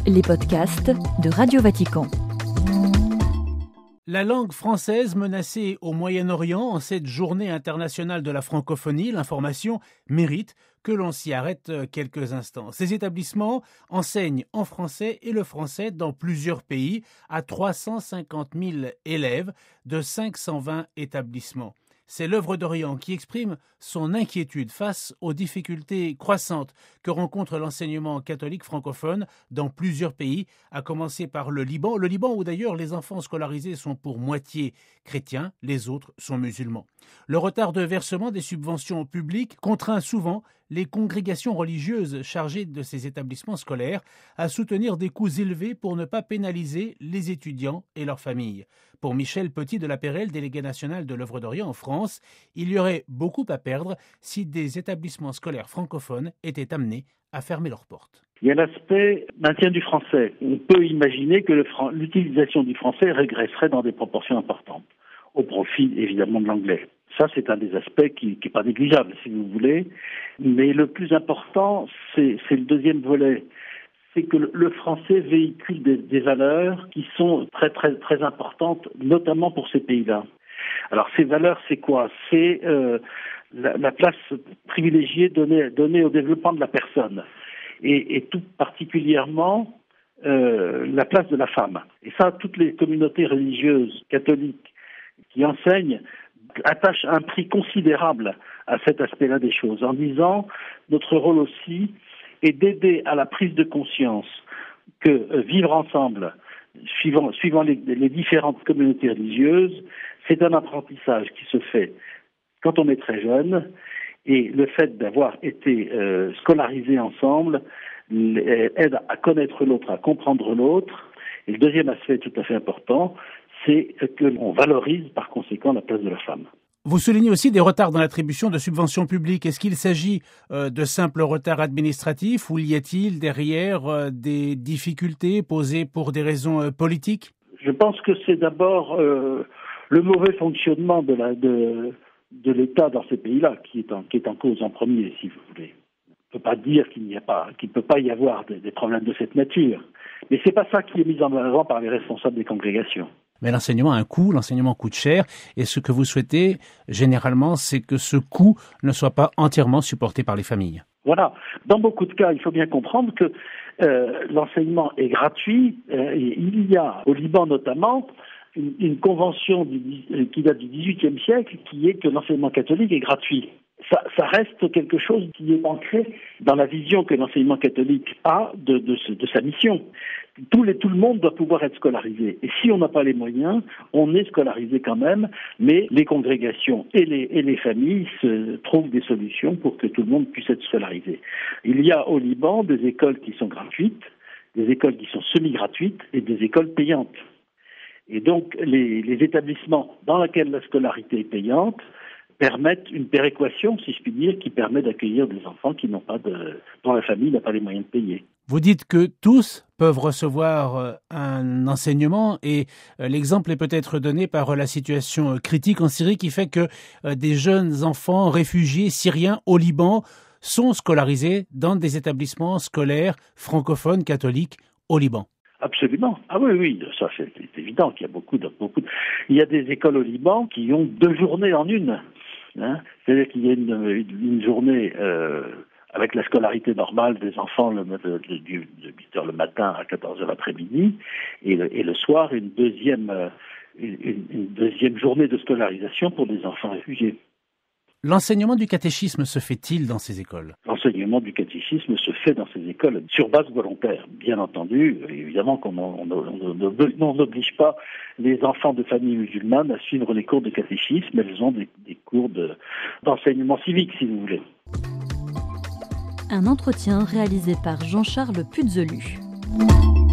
Les podcasts de Radio Vatican. La langue française menacée au Moyen-Orient en cette journée internationale de la francophonie, l'information mérite que l'on s'y arrête quelques instants. Ces établissements enseignent en français et le français dans plusieurs pays à 350 000 élèves de 520 établissements. C'est l'œuvre d'Orient qui exprime son inquiétude face aux difficultés croissantes que rencontre l'enseignement catholique francophone dans plusieurs pays, à commencer par le Liban. Le Liban où d'ailleurs les enfants scolarisés sont pour moitié chrétiens, les autres sont musulmans. Le retard de versement des subventions publiques contraint souvent les congrégations religieuses chargées de ces établissements scolaires à soutenir des coûts élevés pour ne pas pénaliser les étudiants et leurs familles. Pour Michel Petit de la Perelle, délégué national de l'œuvre d'Orient en France, il y aurait beaucoup à perdre si des établissements scolaires francophones étaient amenés à fermer leurs portes. Il y a l'aspect maintien du français. On peut imaginer que l'utilisation du français régresserait dans des proportions importantes, au profit évidemment de l'anglais. Ça, c'est un des aspects qui n'est pas négligeable, si vous voulez. Mais le plus important, c'est le deuxième volet. C'est que le français véhicule des valeurs qui sont très, très, très importantes, notamment pour ces pays-là. Alors, ces valeurs, c'est quoi ? C'est la place privilégiée donnée au développement de la personne. Et tout particulièrement, la place de la femme. Et ça, toutes les communautés religieuses catholiques qui enseignent attachent un prix considérable à cet aspect-là des choses, en disant notre rôle aussi est d'aider à la prise de conscience que vivre ensemble, suivant les différentes communautés religieuses, c'est un apprentissage qui se fait quand on est très jeune, et le fait d'avoir été scolarisé ensemble aide à connaître l'autre, à comprendre l'autre. Et le deuxième aspect tout à fait important, c'est qu'on valorise par conséquent la place de la femme. Vous soulignez aussi des retards dans l'attribution de subventions publiques. Est-ce qu'il s'agit de simples retards administratifs ou y a-t-il derrière des difficultés posées pour des raisons politiques ? Je pense que c'est d'abord le mauvais fonctionnement de l'État dans ces pays-là qui est en cause en premier, si vous voulez. On ne peut pas dire qu'il ne peut pas y avoir des problèmes de cette nature. Mais c'est pas ça qui est mis en avant par les responsables des congrégations. Mais l'enseignement a un coût, l'enseignement coûte cher, et ce que vous souhaitez, généralement, c'est que ce coût ne soit pas entièrement supporté par les familles. Voilà. Dans beaucoup de cas, il faut bien comprendre que l'enseignement est gratuit. Il y a, au Liban notamment, une convention qui date du XVIIIe siècle qui est que l'enseignement catholique est gratuit. Ça reste quelque chose qui est ancré dans la vision que l'enseignement catholique a de sa mission. Tout le monde doit pouvoir être scolarisé. Et si on n'a pas les moyens, on est scolarisé quand même, mais les congrégations et les familles se trouvent des solutions pour que tout le monde puisse être scolarisé. Il y a au Liban des écoles qui sont gratuites, des écoles qui sont semi-gratuites et des écoles payantes. Et donc, les établissements dans lesquels la scolarité est payante permettent une péréquation, si je puis dire, qui permet d'accueillir des enfants dont la famille n'a pas les moyens de payer. Vous dites que tous peuvent recevoir un enseignement et l'exemple est peut-être donné par la situation critique en Syrie qui fait que des jeunes enfants réfugiés syriens au Liban sont scolarisés dans des établissements scolaires francophones catholiques au Liban. Absolument. Ah oui, ça c'est évident qu'il y a beaucoup de... Il y a des écoles au Liban qui ont 2 journées en une. C'est-à-dire qu'il y a une journée avec la scolarité normale des enfants de 8h le matin à 14h l'après-midi et le soir une deuxième journée de scolarisation pour des enfants réfugiés. L'enseignement du catéchisme se fait-il dans ces écoles ? L'enseignement du catéchisme se fait dans ces écoles sur base volontaire, bien entendu. Évidemment qu'on n'oblige pas les enfants de familles musulmanes à suivre les cours de catéchisme, elles ont des cours d'enseignement civique, si vous voulez. Un entretien réalisé par Jean-Charles Puzelu.